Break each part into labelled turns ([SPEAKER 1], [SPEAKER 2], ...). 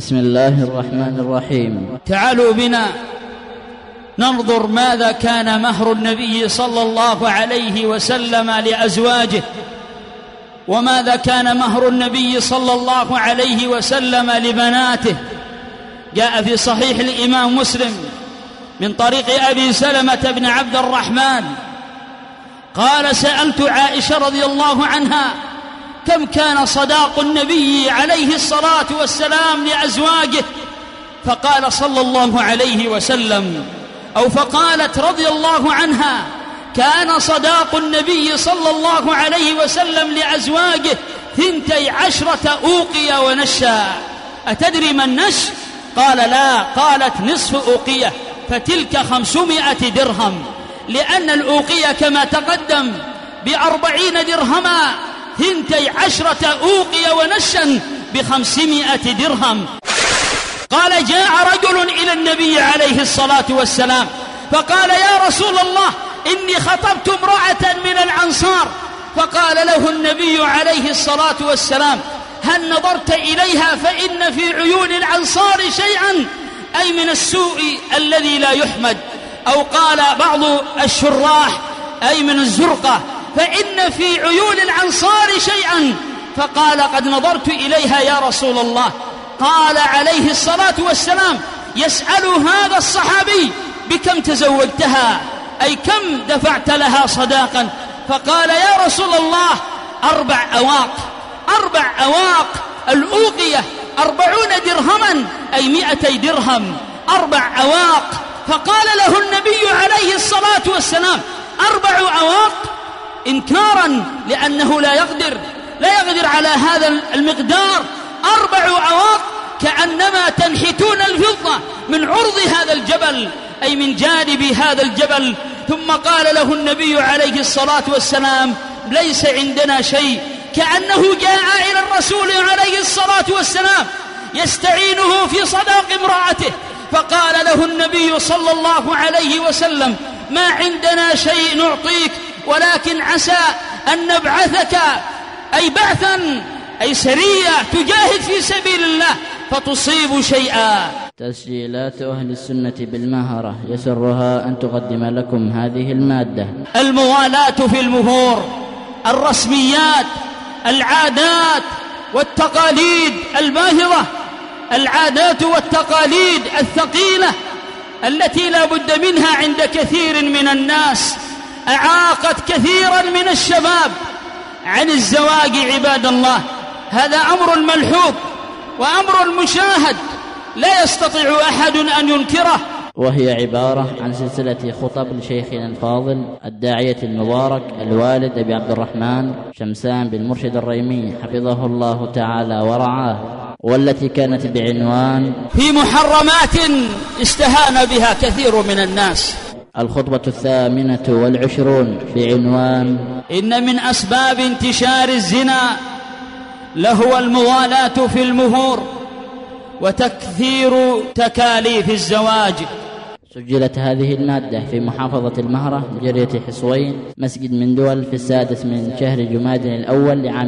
[SPEAKER 1] بسم الله الرحمن الرحيم.
[SPEAKER 2] تعالوا بنا ننظر ماذا كان مهر النبي صلى الله عليه وسلم لأزواجه، وماذا كان مهر النبي صلى الله عليه وسلم لبناته. جاء في صحيح الإمام مسلم من طريق أبي سلمة بن عبد الرحمن قال: سألت عائشة رضي الله عنها: كم كان صداق النبي عليه الصلاة والسلام لأزواجه؟ فقال صلى الله عليه وسلم، أو فقالت رضي الله عنها: كان صداق النبي صلى الله عليه وسلم لأزواجه 12 أوقية ونشا. أتدري ما النش؟ قال: لا. قالت: نصف أوقية، فتلك 500 درهم، لأن الأوقية كما تقدم ب40 درهما، 12 أوقية ونشا ب500 درهم. قال: جاء رجل إلى النبي عليه الصلاة والسلام فقال: يا رسول الله، إني خطبت امرأة من الأنصار. فقال له النبي عليه الصلاة والسلام: هل نظرت إليها فإن في عيون الأنصار شيئا، أي من السوء الذي لا يحمد، أو قال بعض الشراح أي من الزرقة، فإن في عيون الأنصار شيئا. فقال: قد نظرت إليها يا رسول الله. قال عليه الصلاة والسلام يسأل هذا الصحابي: بكم تزوجتها، أي كم دفعت لها صداقا؟ فقال: يا رسول الله 4 أواق. 4 أواق الأوقية 40 درهما، أي 200 درهم. 4 أواق. فقال له النبي عليه الصلاة والسلام: 4 أواق، إنكارا، لأنه لا يقدر على هذا المقدار. 4 أواق كأنما تنحتون الفضة من عرض هذا الجبل، أي من جانب هذا الجبل. ثم قال له النبي عليه الصلاة والسلام: ليس عندنا شيء. كأنه جاء إلى الرسول عليه الصلاة والسلام يستعينه في صداق امرأته، فقال له النبي صلى الله عليه وسلم: ما عندنا شيء نعطيك، ولكن عسى أن نبعثك، أي بعثا، أي سرية تجاهد في سبيل الله فتصيب شيئا.
[SPEAKER 1] تسجيلات أهل السنة بالمهرة يسرها أن تقدم لكم هذه المادة:
[SPEAKER 2] الموالاة في المهور، الرسميات، العادات والتقاليد الباهظة، العادات والتقاليد الثقيلة التي لا بد منها عند كثير من الناس، أعاقت كثيرا من الشباب عن الزواج. عباد الله، هذا أمر ملحوظ وأمر مشاهد لا يستطيع أحد أن ينكره.
[SPEAKER 1] وهي عبارة عن سلسلة خطب لشيخنا الفاضل الداعية المبارك الوالد أبي عبد الرحمن شمسان بن مرشد الريمي حفظه الله تعالى ورعاه، والتي كانت بعنوان:
[SPEAKER 2] في محرمات استهان بها كثير من الناس.
[SPEAKER 1] الخطبة 28 بعنوان:
[SPEAKER 2] إن من أسباب انتشار الزنا لهو الموالاة في المهور وتكثير تكاليف الزواج.
[SPEAKER 1] سجلت هذه المادة في محافظة المهرة بجرية حصوين مسجد من دول في 6 من شهر جماد الأول لعام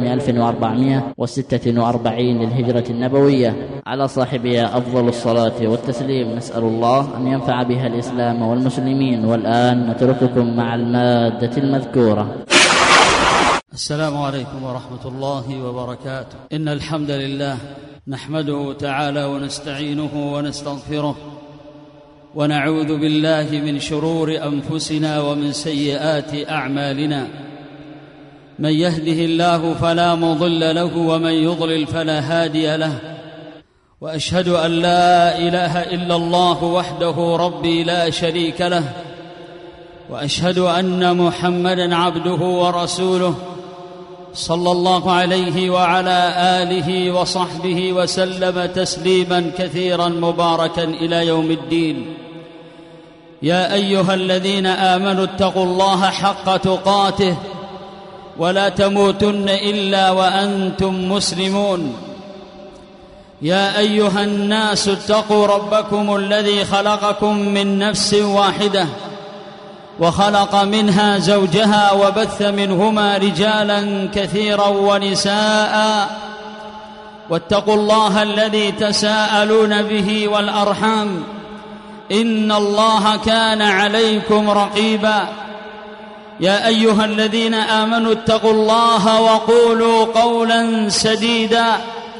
[SPEAKER 1] 1446 للهجرة النبوية، على صاحبها أفضل الصلاة والتسليم. نسأل الله أن ينفع بها الإسلام والمسلمين. والآن نترككم مع المادة المذكورة.
[SPEAKER 2] السلام عليكم ورحمة الله وبركاته. إن الحمد لله نحمده تعالى ونستعينه ونستغفره، ونعوذ بالله من شرور أنفسنا ومن سيئات أعمالنا. من يهده الله فلا مضل له، ومن يضلل فلا هادي له. وأشهد أن لا إله إلا الله وحده ربي لا شريك له، وأشهد أن محمدًا عبده ورسوله صلى الله عليه وعلى آله وصحبه وسلم تسليما كثيرا مباركا إلى يوم الدين. يا أيها الذين آمنوا اتقوا الله حق تقاته ولا تموتن إلا وأنتم مسلمون. يا أيها الناس اتقوا ربكم الذي خلقكم من نفس واحدة وخلق منها زوجها وبث منهما رجالا كثيرا ونساء، واتقوا الله الذي تساءلون به والأرحام إن الله كان عليكم رقيبا. يا أيها الذين آمنوا اتقوا الله وقولوا قولا سديدا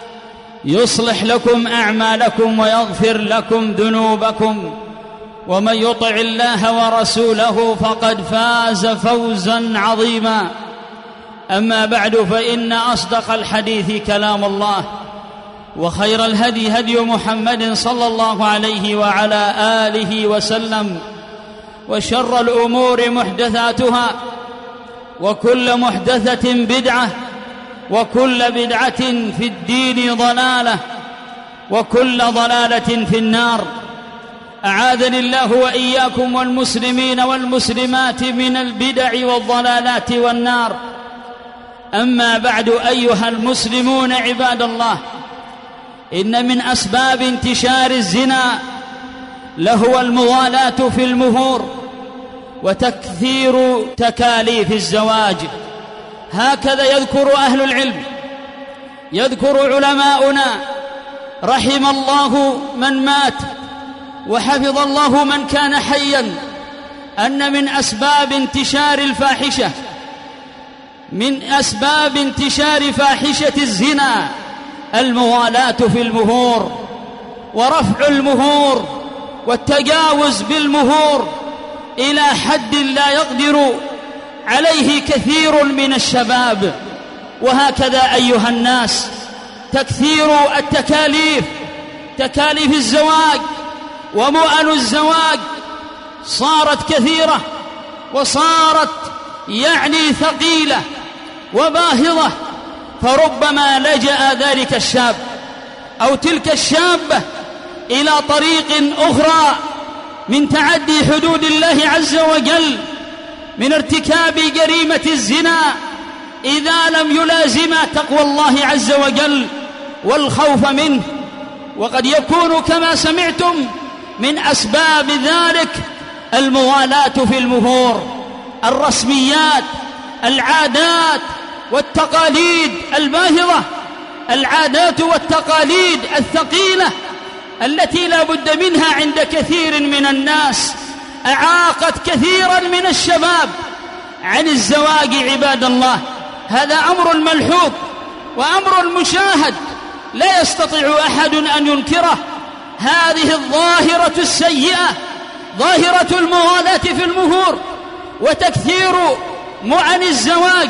[SPEAKER 2] يصلح لكم أعمالكم ويغفر لكم ذنوبكم، ومن يطع الله ورسوله فقد فاز فوزا عظيما. أما بعد، فإن أصدق الحديث كلام الله، وخير الهدي هدي محمد صلى الله عليه وعلى آله وسلم، وشر الأمور محدثاتها، وكل محدثة بدعة، وكل بدعة في الدين ضلالة، وكل ضلالة في النار. أعاذني الله وإياكم والمسلمين والمسلمات من البدع والضلالات والنار. أما بعد، أيها المسلمون عباد الله، إن من أسباب انتشار الزنا لهو المغالاة في المهور وتكثير تكاليف الزواج. هكذا يذكر أهل العلم، يذكر علماؤنا رحم الله من مات وحفظ الله من كان حيا، أن من أسباب انتشار الفاحشة، من أسباب انتشار فاحشة الزنا المغالاة في المهور ورفع المهور والتجاوز بالمهور إلى حد لا يقدر عليه كثير من الشباب. وهكذا أيها الناس، تكثير التكاليف، تكاليف الزواج ومؤن الزواج صارت كثيرة، وصارت ثقيلة وباهظة، فربما لجأ ذلك الشاب أو تلك الشابة إلى طريق أخرى من تعدي حدود الله عز وجل، من ارتكاب جريمة الزنا، إذا لم يلازم تقوى الله عز وجل والخوف منه. وقد يكون كما سمعتم من أسباب ذلك المغالاة في المهور، الرسميات، العادات والتقاليد الباهظة، العادات والتقاليد الثقيلة التي لا بد منها عند كثير من الناس، أعاقت كثيرا من الشباب عن الزواج عباد الله. هذا أمر ملحوظ وأمر مشاهد لا يستطيع أحد أن ينكره. هذه الظاهرة السيئة، ظاهرة المغالاة في المهور وتكثير مؤن الزواج،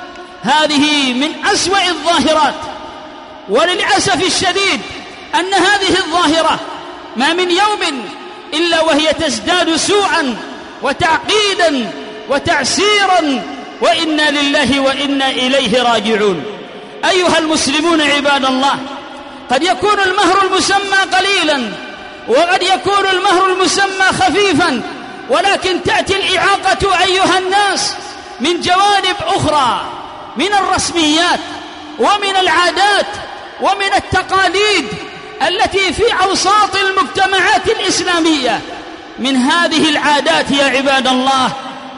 [SPEAKER 2] هذه من أسوأ الظاهرات. وللأسف الشديد أن هذه الظاهرة ما من يوم إلا وهي تزداد سوءا وتعقيدا وتعسيرا، وإنا لله وإنا إليه راجعون. أيها المسلمون عباد الله، قد يكون المهر المسمى قليلا، وقد يكون المهر المسمى خفيفا، ولكن تأتي الإعاقة أيها الناس من جوانب أخرى، من الرسميات ومن العادات ومن التقاليد التي في أوساط المجتمعات الإسلامية. من هذه العادات يا عباد الله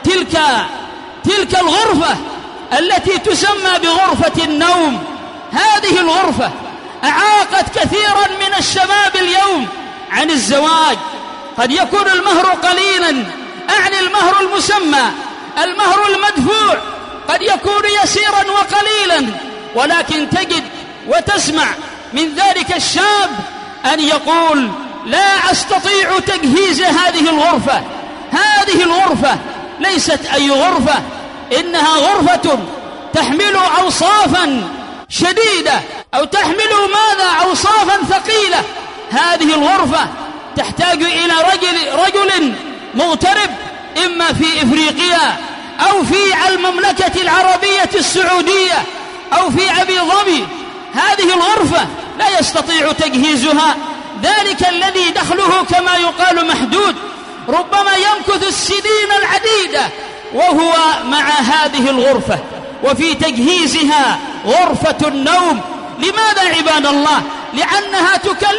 [SPEAKER 2] تلك الغرفة التي تسمى بغرفة النوم. هذه الغرفة أعاقت كثيرا من الشباب اليوم عن الزواج. قد يكون المهر قليلا، أعني المهر المسمى، المهر المدفوع قد يكون يسيرا وقليلا، ولكن تجد وتسمع من ذلك الشاب أن يقول: لا أستطيع تجهيز هذه الغرفة. هذه الغرفة ليست أي غرفة، إنها غرفة تحمل أوصافا شديدة، أو تحمل أوصافا ثقيلة. هذه الغرفة تحتاج إلى رجل مغترب، إما في إفريقيا أو في المملكة العربية السعودية أو في أبي ظبي. هذه الغرفة لا يستطيع تجهيزها، ذلك الذي دخله كما يقال محدود، ربما يمكث السنين العديدة وهو مع هذه الغرفة وفي تجهيزها غرفة النوم. لماذا عباد الله؟ لأنها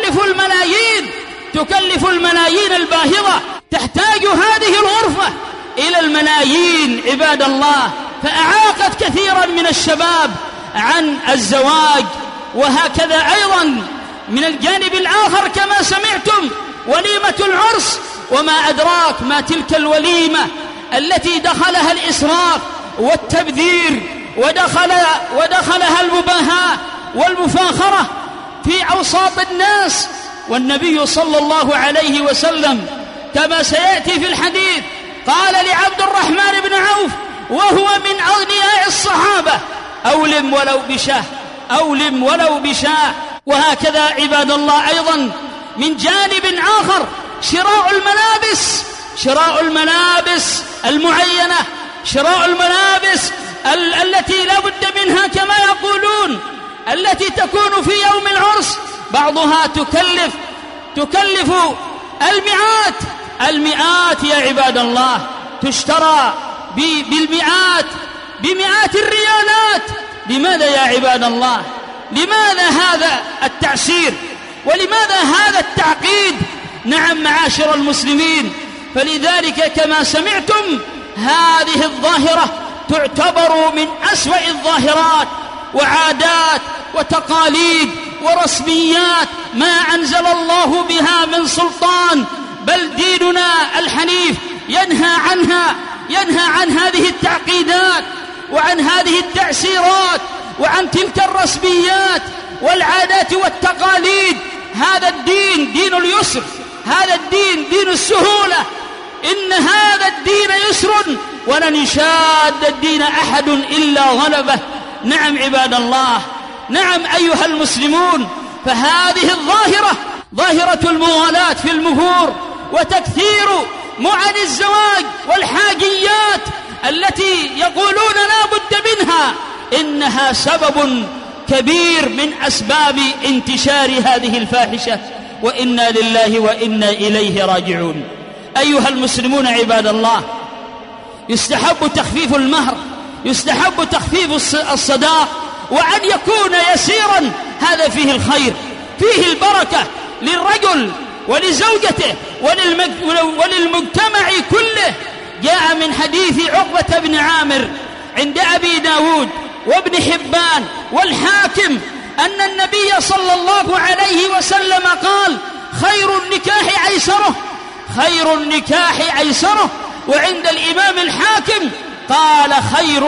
[SPEAKER 2] تكلف الملايين الباهظة. تحتاج هذه الغرفة إلى الملايين عباد الله، فأعاقت كثيرا من الشباب عن الزواج وهكذا أيضا من الجانب الآخر كما سمعتم وليمة العرس، وما أدراك ما تلك الوليمة التي دخلها الإسراف والتبذير ودخلها المباهاة والمفاخرة في أوساط الناس. والنبي صلى الله عليه وسلم كما سيأتي في الحديث قال لعبد الرحمن بن عوف وهو من أغنياء الصحابة: أولم ولو بشاه، أولم ولو بشاه. وهكذا عباد الله أيضا من جانب آخر شراء الملابس المعينة، شراء الملابس التي لا بد منها كما يقولون، التي تكون في يوم العرس، بعضها تكلف المئات يا عباد الله، تشترى بمئات الريالات. لماذا يا عباد الله؟ لماذا هذا التعسير ولماذا هذا التعقيد؟ نعم معاشر المسلمين، فلذلك كما سمعتم هذه الظاهرة تعتبر من أسوأ الظاهرات، وعادات وتقاليد ورسميات ما أنزل الله بها من سلطان، بل ديننا الحنيف ينهى عن هذه التعقيدات وعن هذه التعسيرات وعن تلك الرسميات والعادات والتقاليد. هذا الدين دين اليسر، هذا الدين دين السهولة، إن هذا الدين يسر ولن يشاد الدين أحد إلا غلبه. نعم عباد الله، نعم أيها المسلمون، فهذه ظاهرة المغالاة في المهور وتكثير معن الزواج والحاجيات التي يقولون لا بد منها، إنها سبب كبير من أسباب انتشار هذه الفاحشة، وإنا لله وإنا إليه راجعون. أيها المسلمون عباد الله، يستحب تخفيف المهر، يستحب تخفيف الصداق، وأن يكون يسيرا، هذا فيه الخير، فيه البركة للرجل ولزوجته وللمجتمع كله. جاء من حديث عقبة بن عامر عند أبي داود وابن حبان والحاكم أن النبي صلى الله عليه وسلم قال: خير النكاح أيسره، وعند الإمام الحاكم قال: خير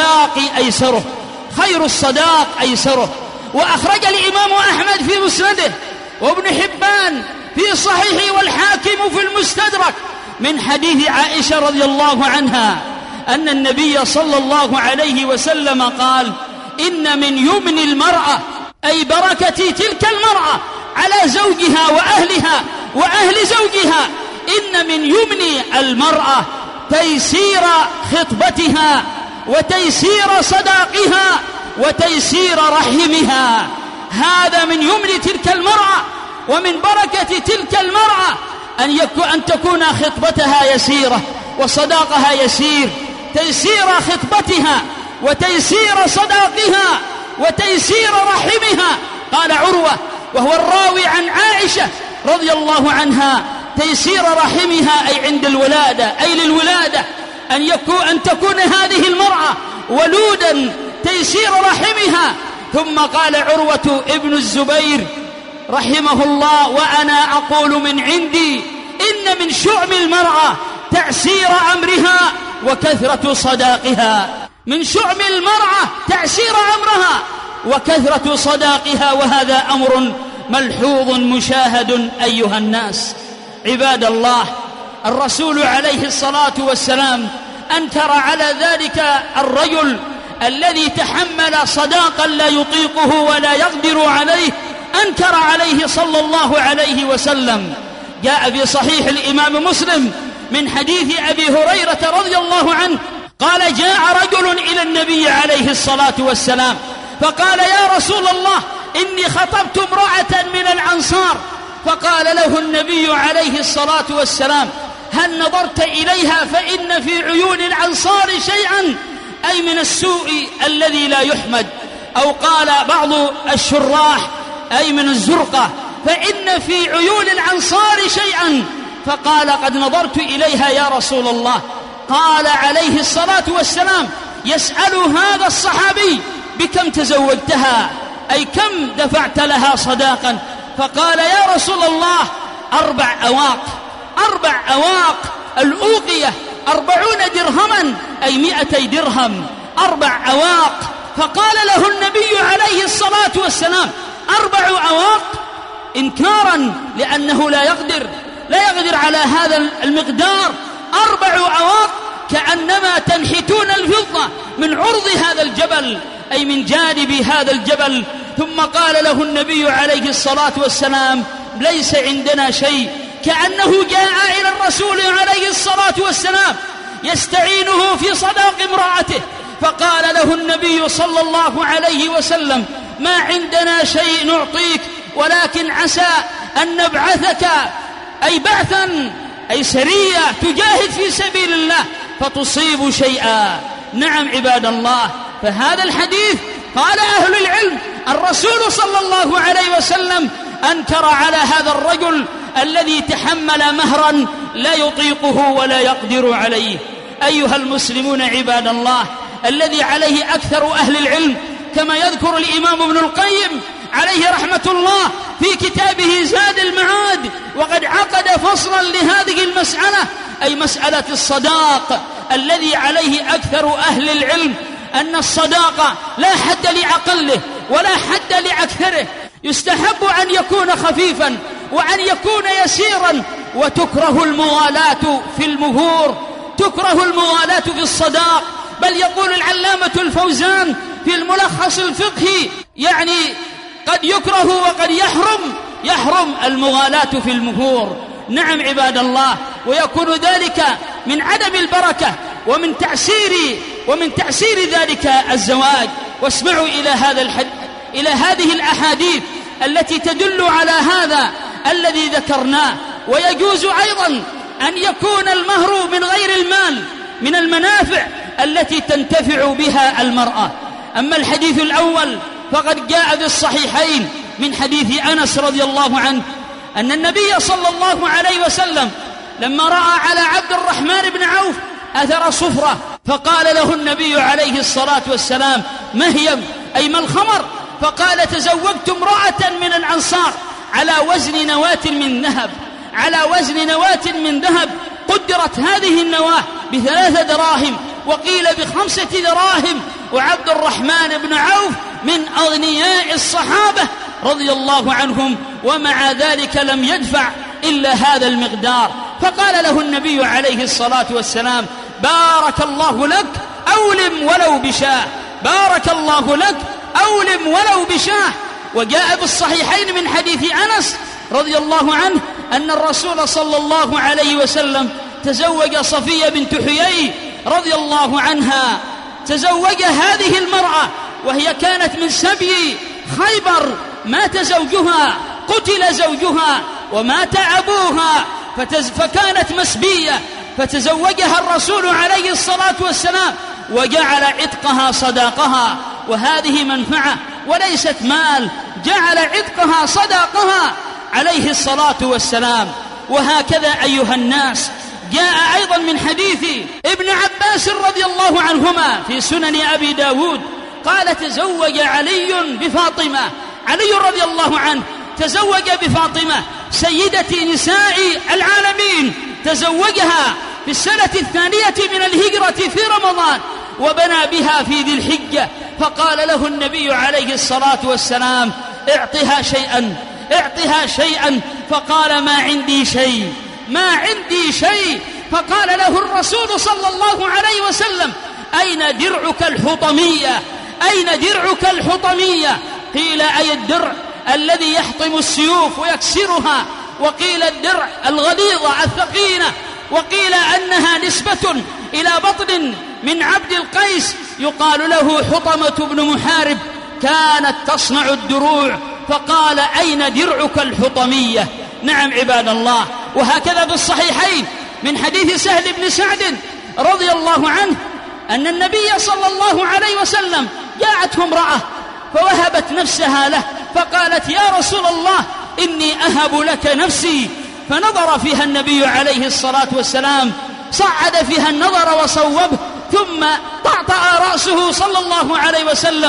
[SPEAKER 2] الصداق أيسره. وأخرج الإمام أحمد في مسنده وابن حبان في صحيحه والحاكم في المستدرك من حديث عائشة رضي الله عنها أن النبي صلى الله عليه وسلم قال: إن من يمن المرأة، أي بركة تلك المرأة على زوجها وأهلها وأهل زوجها، إن من يمن المرأة تيسير خطبتها وتيسير صداقها وتيسير رحمها. هذا من يمن تلك المرأة ومن بركة تلك المرأة أن تكون خطبتها يسيرة وصداقها يسير، تيسير خطبتها وتيسير صداقها وتيسير رحمها. قال عروة وهو الراوي عن عائشة رضي الله عنها: تيسير رحمها أي عند الولادة، أي للولادة، أن تكون هذه المرأة ولودا، تيسير رحمها. ثم قال عروة ابن الزبير رحمه الله: وأنا أقول من عندي إن من شؤم المرأة تعسير أمرها وكثرة صداقها. من شؤم المرأة تعسير أمرها وكثرة صداقها، وهذا أمر ملحوظ مشاهد أيها الناس. عباد الله، الرسول عليه الصلاة والسلام أنكر على ذلك الرجل الذي تحمل صداقا لا يطيقه ولا يقدر عليه، أنكر عليه صلى الله عليه وسلم. جاء في صحيح الإمام مسلم من حديث أبي هريرة رضي الله عنه قال: جاء رجل إلى النبي عليه الصلاة والسلام فقال: يا رسول الله، إني خطبت امرأة من الأنصار. فقال له النبي عليه الصلاة والسلام: هل نظرت إليها فإن في عيون الأنصار شيئا، أي من السوء الذي لا يحمد، أو قال بعض الشراح أي من الزرقة، فإن في عيون الأنصار شيئا. فقال: قد نظرت إليها يا رسول الله. قال عليه الصلاة والسلام يسأل هذا الصحابي: بكم تزوجتها؟ أي كم دفعت لها صداقا؟ فقال يا رسول الله 4 أواق. 4 أواق الأوقية 40 درهما، أي 200 درهم. 4 أواق. فقال له النبي عليه الصلاة والسلام 4 أواق إنكارا، لأنه لا يقدر على هذا المقدار. 4 أواق كأنما تنحتون الفضة من عرض هذا الجبل، أي من جانب هذا الجبل. ثم قال له النبي عليه الصلاة والسلام ليس عندنا شيء، كأنه جاء إلى الرسول عليه الصلاة والسلام يستعينه في صداق امرأته، فقال له النبي صلى الله عليه وسلم ما عندنا شيء نعطيك، ولكن عسى أن نبعثك، أي بعثا، أي سرية تجاهد في سبيل الله فتصيب شيئا. نعم عباد الله، فهذا الحديث قال أهل العلم الرسول صلى الله عليه وسلم أنكر على هذا الرجل الذي تحمل مهرا لا يطيقه ولا يقدر عليه. أيها المسلمون عباد الله، الذي عليه أكثر أهل العلم كما يذكر الإمام ابن القيم عليه رحمة الله في كتابه زاد المعاد، وقد عقد فصلا لهذه المسألة، أي مسألة الصداق، الذي عليه أكثر أهل العلم أن الصداق لا حد لأقله ولا حد لأكثره، يستحب أن يكون خفيفا وأن يكون يسيرا، وتكره المغالاة في المهور، تكره المغالاة في الصداق. بل يقول العلامة الفوزان في الملخص الفقهي يعني قد يكره وقد يحرم المغالاة في المهور. نعم عباد الله، ويكون ذلك من عدم البركة ومن تعسير ذلك الزواج. واسمعوا إلى هذه الأحاديث التي تدل على هذا الذي ذكرناه. ويجوز أيضا أن يكون المهر من غير المال، من المنافع التي تنتفع بها المرأة. أما الحديث الأول فقد جاء في الصحيحين من حديث أنس رضي الله عنه أن النبي صلى الله عليه وسلم لما رأى على عبد الرحمن بن عوف أثر صفرة فقال له النبي عليه الصلاة والسلام ما هي، أي ما الخمر؟ فقال تزوجت امرأة من الأنصار على وزن نواة من ذهب، على وزن نواة من ذهب، قدرت هذه النواة ب3 دراهم وقيل ب5 دراهم، وعبد الرحمن بن عوف من أغنياء الصحابة رضي الله عنهم، ومع ذلك لم يدفع إلا هذا المقدار. فقال له النبي عليه الصلاة والسلام بارك الله لك أولم ولو بشاه، بارك الله لك أولم ولو بشاه. وجاء بالصحيحين من حديث أنس رضي الله عنه أن الرسول صلى الله عليه وسلم تزوج صفية بنت حيي رضي الله عنها، تزوج هذه المرأة وهي كانت من سبي خيبر، مات زوجها، قتل زوجها ومات أبوها، فكانت مسبية، فتزوجها الرسول عليه الصلاة والسلام وجعل عتقها صداقها، وهذه منفعة وليست مال، جعل عتقها صداقها عليه الصلاة والسلام. وهكذا أيها الناس جاء أيضا من حديث ابن عباس رضي الله عنهما في سنن أبي داود قال تزوج علي بفاطمة، علي رضي الله عنه تزوج بفاطمة سيدة نساء العالمين، تزوجها في السنة 2 من الهجرة في رمضان، وبنى بها في ذي الحجة. فقال له النبي عليه الصلاة والسلام اعطها شيئا، اعطها شيئا، فقال ما عندي شيء، ما عندي شيء. فقال له الرسول صلى الله عليه وسلم أين درعك الحطمية، أين درعك الحطمية؟ قيل أي الدرع الذي يحطم السيوف ويكسرها، وقيل الدرع الغليظة الثقيلة، وقيل أنها نسبة إلى بطن من عبد القيس يقال له حطمة بن محارب، كانت تصنع الدروع. فقال أين درعك الحطمية؟ نعم عباد الله. وهكذا في الصحيحين من حديث سهل بن سعد رضي الله عنه أن النبي صلى الله عليه وسلم جاءته امرأة فوهبت نفسها له، فقالت يا رسول الله إني أهب لك نفسي، فنظر فيها النبي عليه الصلاة والسلام، صعد فيها النظر وصوبه، ثم طعطأ رأسه صلى الله عليه وسلم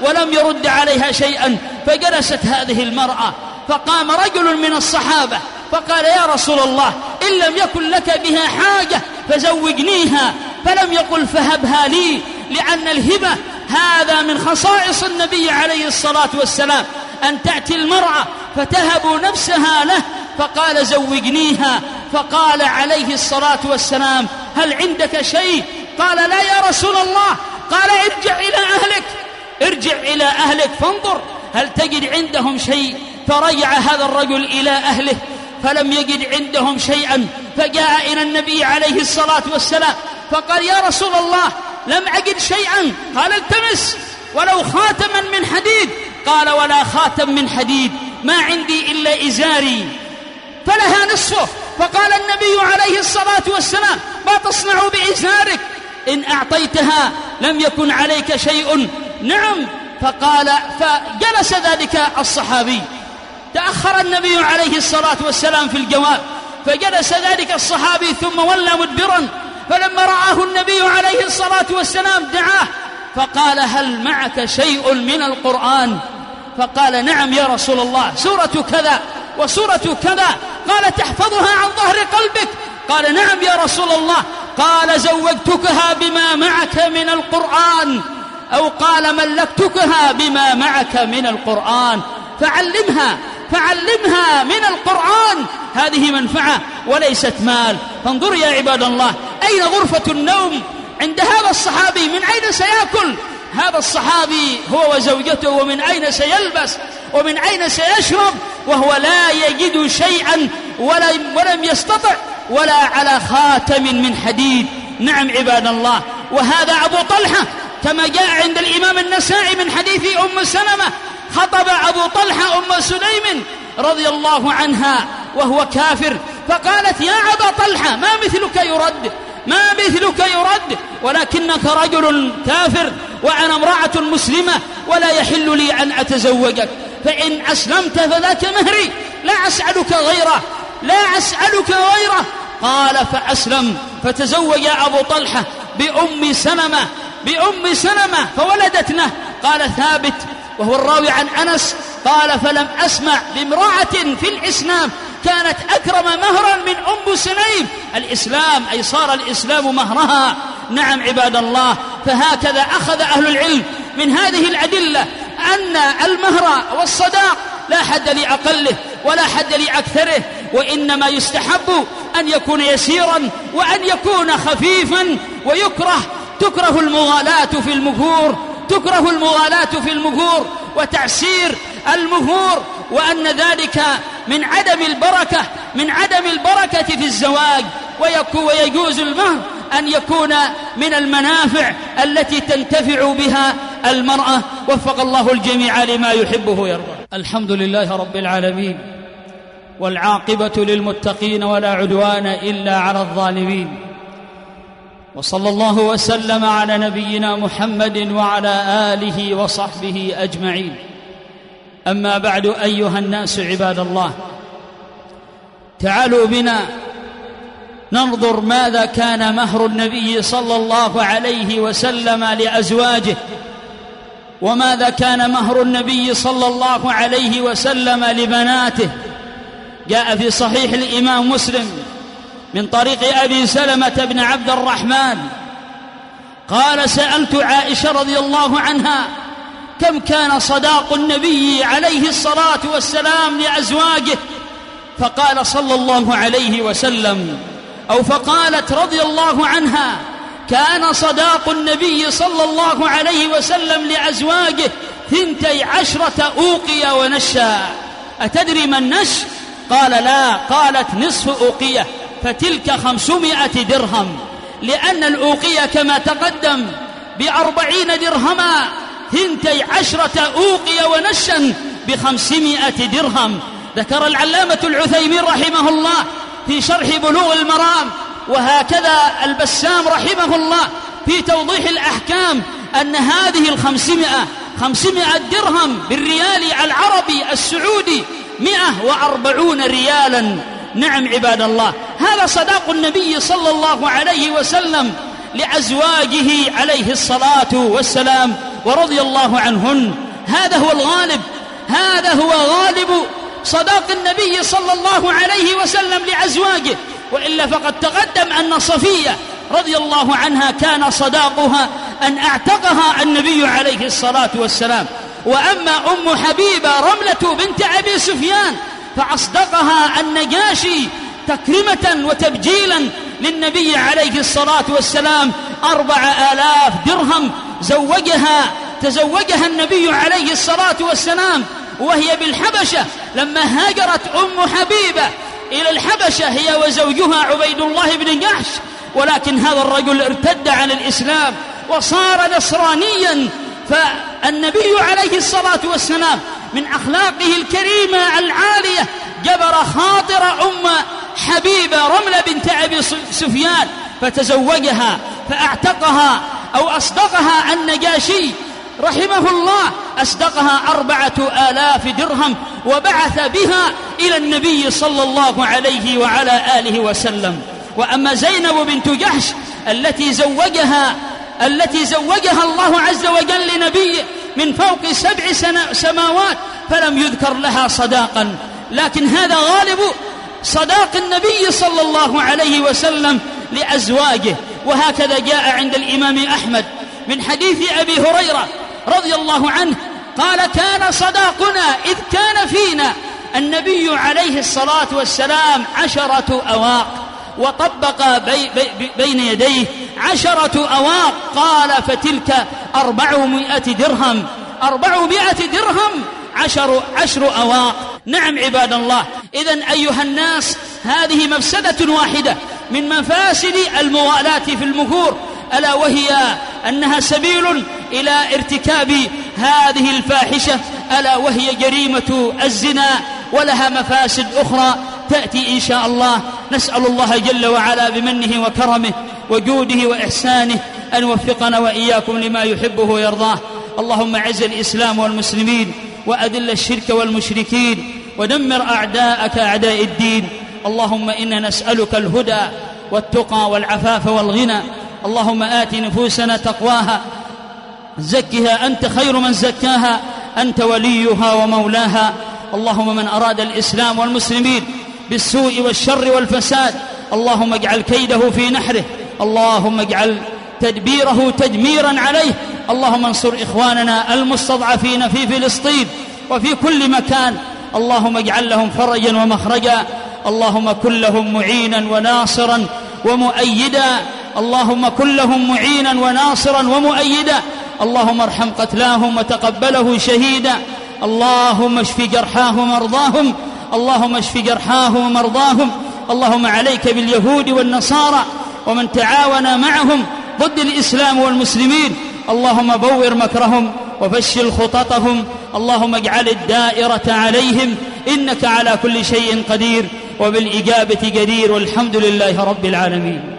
[SPEAKER 2] ولم يرد عليها شيئا. فجلست هذه المرأة، فقام رجل من الصحابة فقال: يا رسول الله، إن لم يكن لك بها حاجة فزوجنيها. فلم يقل فهبها لي، لأن الهبة هذا من خصائص النبي عليه الصلاة والسلام، أن تأتي المرأة فتهب نفسها له. فقال: زوجنيها. فقال عليه الصلاة والسلام: هل عندك شيء؟ قال: لا يا رسول الله. قال: ارجع إلى أهلك، ارجع إلى أهلك فانظر هل تجد عندهم شيء. فرجع هذا الرجل إلى أهله فلم يجد عندهم شيئا، فجاء إلى النبي عليه الصلاة والسلام فقال: يا رسول الله، لم أجد شيئا. قال: التمس ولو خاتما من حديد. قال: ولا خاتم من حديد، ما عندي إلا إزاري فلها نصفه. فقال النبي عليه الصلاة والسلام: ما تصنع بإزارك؟ إن أعطيتها لم يكن عليك شيء. نعم. فجلس ذلك الصحابي، تأخر النبي عليه الصلاة والسلام في الجواب، فجلس ذلك الصحابي ثم ولى مدبرا. فلما رآه النبي عليه الصلاة والسلام دعاه فقال: هل معك شيء من القرآن؟ فقال: نعم يا رسول الله، سورة كذا وسورة كذا. قال: تحفظها عن ظهر قلبك؟ قال: نعم يا رسول الله. قال: زوجتكها بما معك من القرآن، أو قال: ملكتكها بما معك من القرآن، فعلمها من القرآن. هذه منفعة وليست مال. فانظروا يا عباد الله، أين غرفة النوم عند هذا الصحابي؟ من أين سيأكل هذا الصحابي هو وزوجته؟ ومن أين سيلبس؟ ومن أين سيشرب وهو لا يجد شيئا ولم يستطع ولا على خاتم من حديد؟ نعم عباد الله. وهذا أبو طلحة كما جاء عند الإمام النسائي من حديث أم سلمة، خطب أبو طلحة أم سليم رضي الله عنها وهو كافر، فقالت: يا أبا طلحة، ما مثلك يرد، ولكنك رجل كافر وأنا امرأة مسلمة ولا يحل لي أن أتزوجك، فإن أسلمت فذاك مهري، لا أسألك غيره. قال: فأسلم، فتزوج أبو طلحة بأم سلمة فولدتنا. قال ثابت وهو الراوي عن أنس قال: فلم أسمع بامرأة في الإسلام كانت أكرم مهرا من أم سليم. الإسلام أي صار الإسلام مهرها. نعم عباد الله. فهكذا أخذ أهل العلم من هذه الأدلة أن المهر والصداق لا حد لأقله ولا حد لأكثره، وإنما يستحب أن يكون يسيرا وأن يكون خفيفا. تكره المغالاة في المهور وتعسير المهور، وأن ذلك من عدم البركة في الزواج. ويجوز المهر أن يكون من المنافع التي تنتفع بها المرأة. وفق الله الجميع لما يحبه ويرضى. الحمد لله رب العالمين، والعاقبة للمتقين ولا عدوان إلا على الظالمين، وصلى الله وسلم على نبينا محمد وعلى آله وصحبه أجمعين. أما بعد، أيها الناس عباد الله، تعالوا بنا ننظر ماذا كان مهر النبي صلى الله عليه وسلم لأزواجه، وماذا كان مهر النبي صلى الله عليه وسلم لبناته. جاء في صحيح الإمام مسلم من طريق أبي سلمة بن عبد الرحمن قال: سألت عائشة رضي الله عنها: كم كان صداق النبي عليه الصلاة والسلام لأزواجه؟ فقال صلى الله عليه وسلم، أو فقالت رضي الله عنها: كان صداق النبي صلى الله عليه وسلم لأزواجه 12 أوقية ونشا. أتدري ما النش؟ قال: لا. قالت: نصف أوقية، فتلك 500 درهم، لأن الأوقية كما تقدم ب40 درهما، 12 أوقية ونشا ب500 درهم. ذكر العلامة العثيمين رحمه الله في شرح بلوغ المرام، وهكذا البسام رحمه الله في توضيح الأحكام، أن هذه 500 درهم بالريال العربي السعودي 140 ريالا. نعم عباد الله، هذا صداق النبي صلى الله عليه وسلم لأزواجه عليه الصلاة والسلام. ورضي الله عنهن. هذا هو الغالب، هذا هو غالب صداق النبي صلى الله عليه وسلم لأزواجه. وإلا فقد تقدم أن صفية رضي الله عنها كان صداقها أن اعتقها النبي عليه الصلاة والسلام. وأما أم حبيبة رملة بنت أبي سفيان فأصدقها النجاشي تكرمة وتبجيلا للنبي عليه الصلاة والسلام 4000 درهم تزوجها النبي عليه الصلاة والسلام وهي بالحبشة. لما هاجرت أم حبيبة إلى الحبشة هي وزوجها عبيد الله بن جحش، ولكن هذا الرجل ارتد عن الإسلام وصار نصرانيا. فالنبي عليه الصلاة والسلام من أخلاقه الكريمة العالية جبر خاطر أم حبيبة رملة بنت أبي سفيان فتزوجها فأعتقها أو أصدقها النجاشي رحمه الله، أصدقها 4000 درهم وبعث بها إلى النبي صلى الله عليه وعلى آله وسلم. وأما زينب بنت جحش التي زوجها الله عز وجل لنبيه من فوق 7 سماوات فلم يذكر لها صداقا، لكن هذا غالب صداق النبي صلى الله عليه وسلم لأزواجه. وهكذا جاء عند الإمام أحمد من حديث أبي هريرة رضي الله عنه قال: كان صداقنا إذ كان فينا النبي عليه الصلاة والسلام 10 أواق، وطبق بين يديه 10 أواق، قال: فتلك 400 درهم، 400 درهم 10 أواق. نعم عباد الله، إذن أيها الناس هذه مفسدة واحدة من مفاسد المغالاة في المهور، ألا وهي أنها سبيل إلى ارتكاب هذه الفاحشة، ألا وهي جريمة الزنا، ولها مفاسد أخرى تأتي إن شاء الله. نسأل الله جل وعلا بمنه وكرمه وجوده وإحسانه أن يوفقنا وإياكم لما يحبه ويرضاه. اللهم أعز الإسلام والمسلمين وأذل الشرك والمشركين ودمر أعداءك أعداء الدين. اللهم إنا نسألك الهدى والتقى والعفاف والغنى. اللهم آت نفوسنا تقواها، زكها أنت خير من زكاها، أنت وليها ومولاها. اللهم من أراد الإسلام والمسلمين بالسوء والشر والفساد اللهم اجعل كيده في نحره، اللهم اجعل تدبيره تدميرا عليه. اللهم انصر إخواننا المستضعفين في فلسطين وفي كل مكان، اللهم اجعل لهم فرجا ومخرجا. اللهم كن لهم معينا وناصرا ومؤيدا، اللهم كن لهم معينا وناصرا ومؤيدا. اللهم ارحم قتلاهم وتقبله شهيدا. اللهم اشف جرحاهم ومرضاهم، اللهم اشف جرحاهم ومرضاهم. اللهم عليك باليهود والنصارى ومن تعاون معهم ضد الإسلام والمسلمين. اللهم بور مكرهم وفشل خططهم. اللهم اجعل الدائرة عليهم، إنك على كل شيء قدير وبالإجابة جدير، والحمد لله رب العالمين.